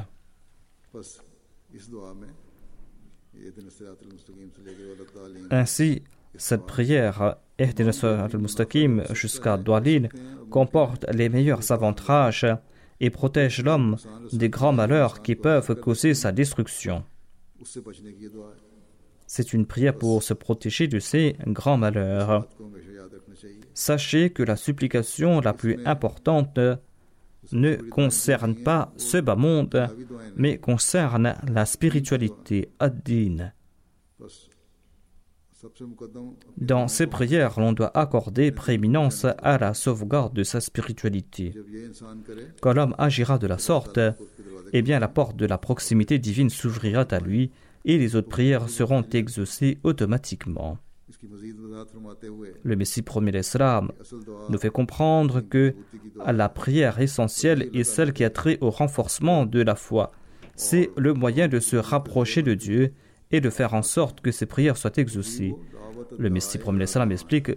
Ainsi, cette prière Ihdina surat al-mustaqim jusqu'à Dwalin comporte les meilleurs avantages et protège l'homme des grands malheurs qui peuvent causer sa destruction. C'est une prière pour se protéger de ces grands malheurs. Sachez que la supplication la plus importante ne concerne pas ce bas monde, mais concerne la spiritualité, ad-din. Dans ces prières, l'on doit accorder prééminence à la sauvegarde de sa spiritualité. Quand l'homme agira de la sorte, eh bien la porte de la proximité divine s'ouvrira à lui et les autres prières seront exaucées automatiquement. Le Messie promis l'Islam nous fait comprendre que la prière essentielle est celle qui a trait au renforcement de la foi. C'est le moyen de se rapprocher de Dieu et de faire en sorte que ces prières soient exaucées. Le Messie promis l'Islam explique: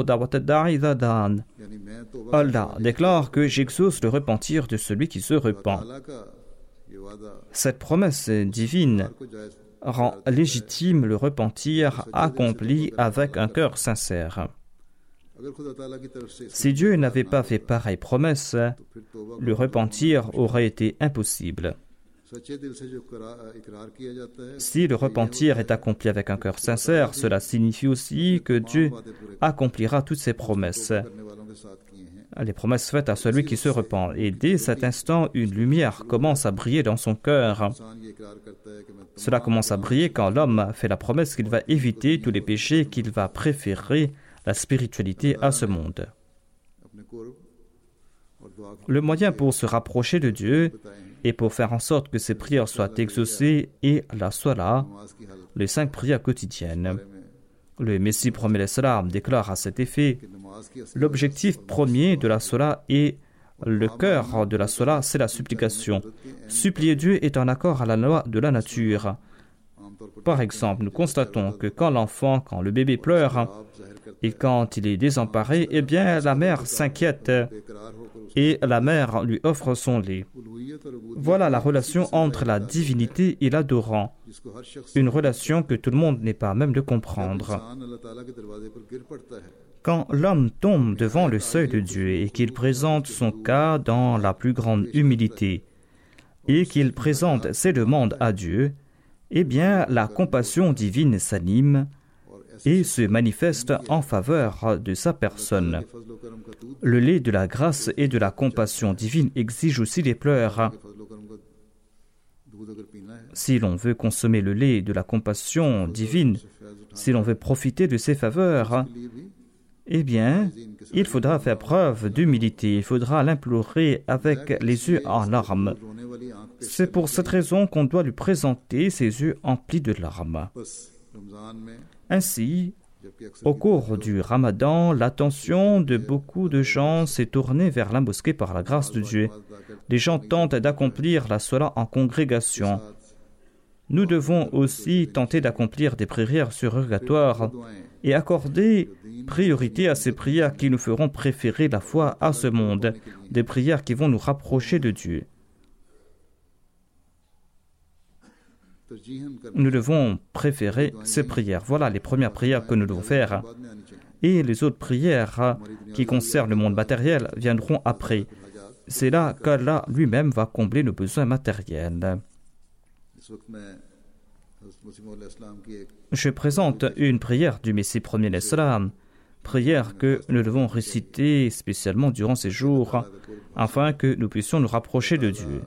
Allah déclare que j'exauce le repentir de celui qui se repent. Cette promesse divine rend légitime le repentir accompli avec un cœur sincère. Si Dieu n'avait pas fait pareille promesse, le repentir aurait été impossible. Si le repentir est accompli avec un cœur sincère, cela signifie aussi que Dieu accomplira toutes ses promesses. les promesses faites à celui qui se repent. Et dès cet instant, une lumière commence à briller dans son cœur. Cela commence à briller quand l'homme fait la promesse qu'il va éviter tous les péchés, qu'il va préférer la spiritualité à ce monde. Le moyen pour se rapprocher de Dieu et pour faire en sorte que ses prières soient exaucées est la Salat, les cinq prières quotidiennes. Le Messie promet l'Islam déclare à cet effet: l'objectif premier de la Salat et le cœur de la Salat, c'est la supplication. Supplier Dieu est en accord à la loi de la nature. Par exemple, nous constatons que quand l'enfant, quand le bébé pleure et quand il est désemparé, eh bien la mère s'inquiète et la mère lui offre son lait. Voilà la relation entre la divinité et l'adorant. Une relation que tout le monde n'est pas à même de comprendre. Quand l'homme tombe devant le seuil de Dieu et qu'il présente son cas dans la plus grande humilité et qu'il présente ses demandes à Dieu, eh bien la compassion divine s'anime et se manifeste en faveur de sa personne. Le lait de la grâce et de la compassion divine exige aussi les pleurs. Si l'on veut consommer le lait de la compassion divine, si l'on veut profiter de ses faveurs, eh bien, il faudra faire preuve d'humilité, il faudra l'implorer avec les yeux en larmes. C'est pour cette raison qu'on doit lui présenter ses yeux emplis de larmes. Ainsi, au cours du Ramadan, l'attention de beaucoup de gens s'est tournée vers la mosquée par la grâce de Dieu. Les gens tentent d'accomplir la Salat en congrégation. Nous devons aussi tenter d'accomplir des prières surrogatoires et accorder priorité à ces prières qui nous feront préférer la foi à ce monde, des prières qui vont nous rapprocher de Dieu. Nous devons préférer ces prières. Voilà les premières prières que nous devons faire. Et les autres prières qui concernent le monde matériel viendront après. C'est là qu'Allah lui-même va combler nos besoins matériels. Je présente une prière du Messie premier l'Islam, prière que nous devons réciter spécialement durant ces jours, afin que nous puissions nous rapprocher de Dieu.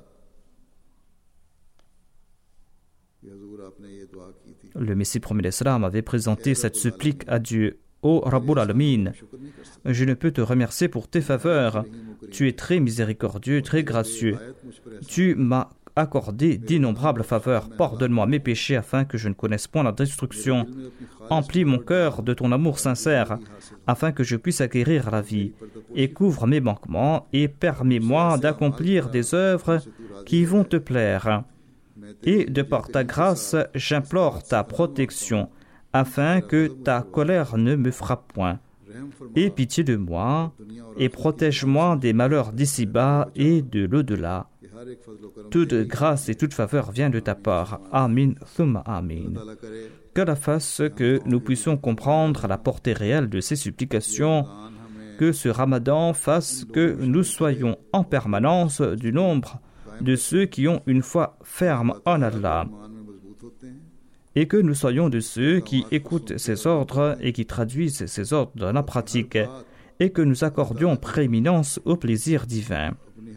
Le Messie premier l'Islam avait présenté cette supplique à Dieu. Ô Rabbul Alamin, je ne peux te remercier pour tes faveurs. Tu es très miséricordieux, très gracieux. Tu m'as accordé d'innombrables faveurs. Pardonne-moi mes péchés afin que je ne connaisse point la destruction. Emplis mon cœur de ton amour sincère afin que je puisse acquérir la vie. Et couvre mes manquements et permets-moi d'accomplir des œuvres qui vont te plaire. Et de par ta grâce, j'implore ta protection afin que ta colère ne me frappe point. Aie pitié de moi et protège-moi des malheurs d'ici-bas et de l'au-delà. Toute grâce et toute faveur vient de ta part. Amin, thumma amin. Qu'Allah fasse que nous puissions comprendre la portée réelle de ces supplications, que ce Ramadan fasse que nous soyons en permanence du nombre de ceux qui ont une foi ferme en Allah, et que nous soyons de ceux qui écoutent ses ordres et qui traduisent ses ordres dans la pratique, et que nous accordions prééminence au plaisir divin.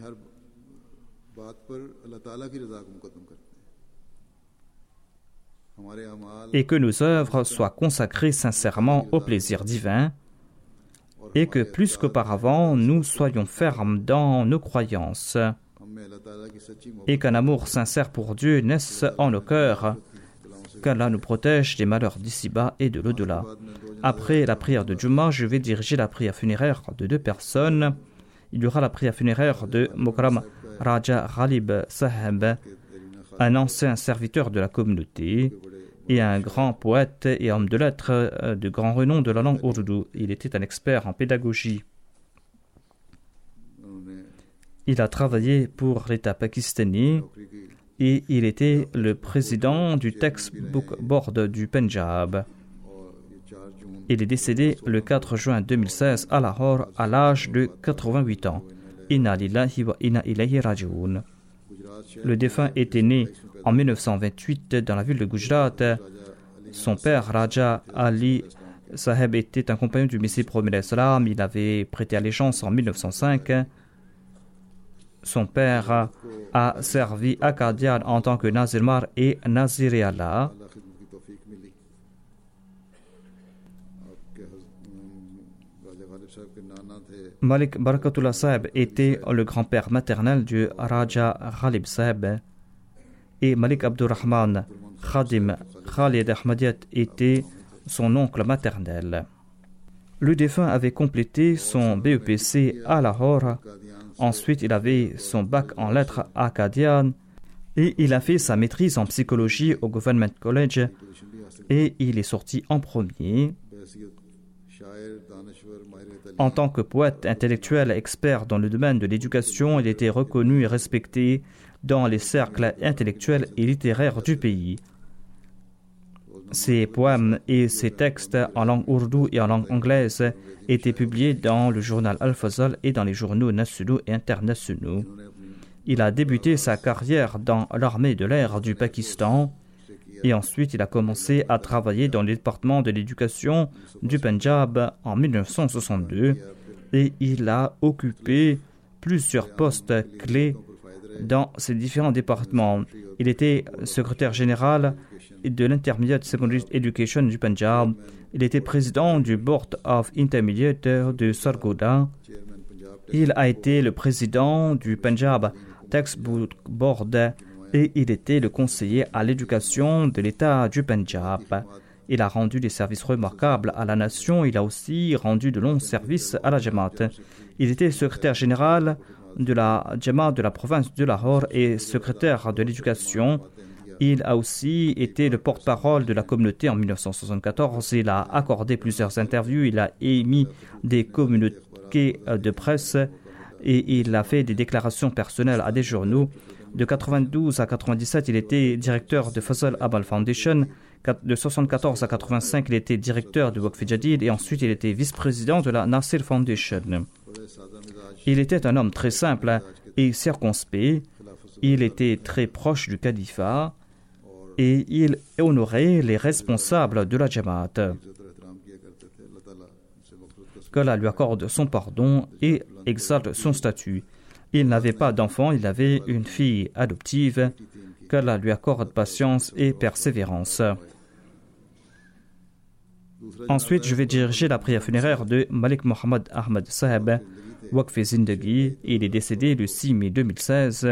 Et que nos œuvres soient consacrées sincèrement au plaisir divin, et que plus qu'auparavant, nous soyons fermes dans nos croyances, et qu'un amour sincère pour Dieu naisse en nos cœurs, qu'Allah nous protège des malheurs d'ici-bas et de l'au-delà. Après la prière de Juma, je vais diriger la prière funéraire de deux personnes. Il y aura la prière funéraire de Mokram Raja Ghalib Saheb, un ancien serviteur de la communauté et un grand poète et homme de lettres de grand renom de la langue ourdou. Il était un expert en pédagogie. Il a travaillé pour l'État pakistanais et il était le président du Textbook Board du Pendjab. Il est décédé le quatre juin deux mille seize à Lahore à l'âge de quatre-vingt-huit ans. Inna lillahi wa inna ilayhi raji'un. Le défunt était né en mille neuf cent vingt-huit dans la ville de Gujarat. Son père, Raja Ali Saheb était un compagnon du Messie premier d'Islam. Il avait prêté allégeance en mille neuf cent cinq. Son père a servi à Qadian en tant que Nazir Mar et Nazir Allah. Malik Barakatullah Saheb était le grand-père maternel du Raja Ghalib Saheb et Malik Abdurrahman Khadim Khalid Ahmadiyat était son oncle maternel. Le défunt avait complété son B E P C à Lahore. Ensuite, il avait son bac en lettres à Qadian et il a fait sa maîtrise en psychologie au Government College et il est sorti en premier. En tant que poète intellectuel expert dans le domaine de l'éducation, il était reconnu et respecté dans les cercles intellectuels et littéraires du pays. Ses poèmes et ses textes en langue ourdou et en langue anglaise étaient publiés dans le journal Al-Fazal et dans les journaux nationaux et internationaux. Il a débuté sa carrière dans l'armée de l'air du Pakistan et ensuite il a commencé à travailler dans le département de l'éducation du Pendjab en mille neuf cent soixante-deux et il a occupé plusieurs postes clés dans ces différents départements. Il était secrétaire général de l'Intermediate Secondary Education du Pendjab. Il était président du Board of Intermediate de Sargodha. Il a été le président du Pendjab Textbook Board et il était le conseiller à l'éducation de l'État du Pendjab. Il a rendu des services remarquables à la nation. Il a aussi rendu de longs services à la Jamaat. Il était secrétaire général de la Jamaat de la province de Lahore et secrétaire de l'éducation. Il a aussi été le porte-parole de la communauté en mille neuf cent soixante-quatorze. Il a accordé plusieurs interviews. Il a émis des communiqués de presse et il a fait des déclarations personnelles à des journaux. De quatre-vingt-douze à quatre-vingt-dix-sept, il était directeur de Fazal Abal Foundation. De soixante-quatorze à quatre-vingt-cinq, il était directeur de Waqf Jadid et ensuite il était vice-président de la Nasir Foundation. Il était un homme très simple et circonspect. Il était très proche du califat et il honorait les responsables de la Jamaat. Qu'Allah lui accorde son pardon et exalte son statut. Il n'avait pas d'enfant, il avait une fille adoptive. Qu'Allah lui accorde patience et persévérance. Ensuite, je vais diriger la prière funéraire de Malik Mohammad Ahmad Saheb, Waqf Zindagi. Il est décédé le six mai deux mille seize.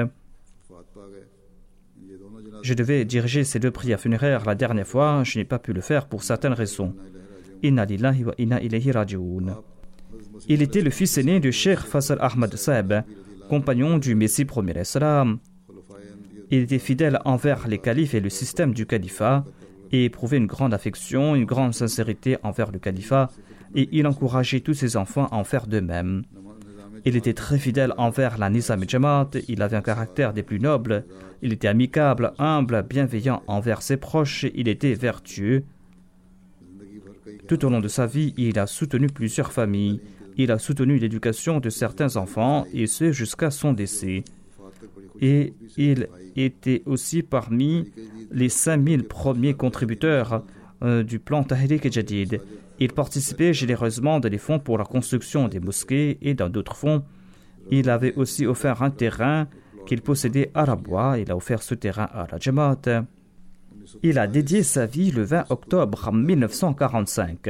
Je devais diriger ces deux prières funéraires la dernière fois. Je n'ai pas pu le faire pour certaines raisons. Inna lillahi wa inna ilayhi raji'un. Il était le fils aîné de Cheikh Fazal Ahmad Saheb, compagnon du Messie premier d'Islam. Il était fidèle envers les califes et le système du califat et éprouvait une grande affection, une grande sincérité envers le califat et il encourageait tous ses enfants à en faire de même. Il était très fidèle envers la Nizam Jamaat, il avait un caractère des plus nobles, il était amicable, humble, bienveillant envers ses proches, il était vertueux. Tout au long de sa vie, il a soutenu plusieurs familles. Il a soutenu l'éducation de certains enfants, et ce jusqu'à son décès. Et il était aussi parmi les cinq mille premiers contributeurs euh, du plan Tahrik Jadid. Il participait généreusement dans les fonds pour la construction des mosquées et dans d'autres fonds. Il avait aussi offert un terrain qu'il possédait à Rabwa. Il a offert ce terrain à la Jamaat. Il a dédié sa vie le vingt octobre mille neuf cent quarante-cinq.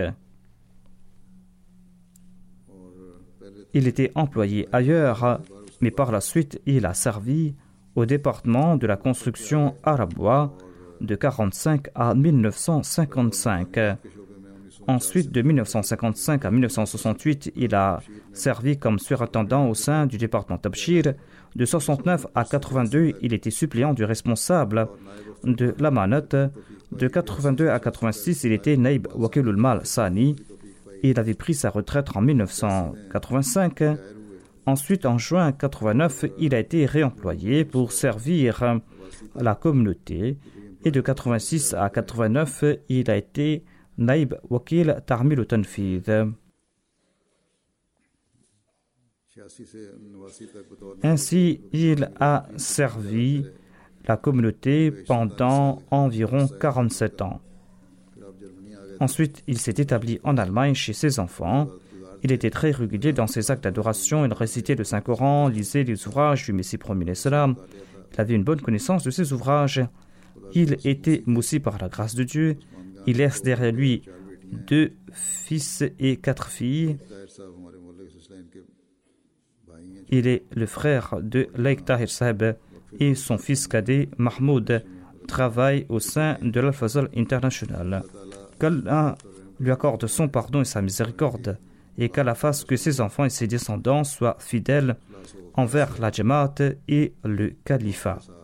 Il était employé ailleurs, mais par la suite, il a servi au département de la construction à Rabwa de quarante-cinq à mille neuf cent cinquante-cinq. Ensuite, de mille neuf cent cinquante-cinq à mille neuf cent soixante-huit, il a servi comme surintendant au sein du département Tabshir. De soixante-neuf à quatre-vingt-deux, il était suppléant du responsable de l'Amanat. De quatre-vingt-deux à quatre-vingt-six, il était Naïb Wakilul Mal Sani. Il avait pris sa retraite en mille neuf cent quatre-vingt-cinq. Ensuite, en juin quatre-vingt-neuf, il a été réemployé pour servir la communauté. Et de quatre-vingt-six à quatre-vingt-neuf, il a été Naïb Wakil Tarmil au Tanfid. Ainsi, il a servi la communauté pendant environ quarante-sept ans. Ensuite, il s'est établi en Allemagne chez ses enfants. Il était très régulier dans ses actes d'adoration. Il récitait le Saint-Coran, lisait les ouvrages du Messie premier l'Islam. Il avait une bonne connaissance de ses ouvrages. Il était moussi par la grâce de Dieu. Il laisse derrière lui deux fils et quatre filles. Il est le frère de Laik Tahir Saheb et son fils cadet Mahmoud travaille au sein de l'Al-Fazal International. Qu'Allah lui accorde son pardon et sa miséricorde et qu'Allah fasse que ses enfants et ses descendants soient fidèles envers la Jamaat et le califat.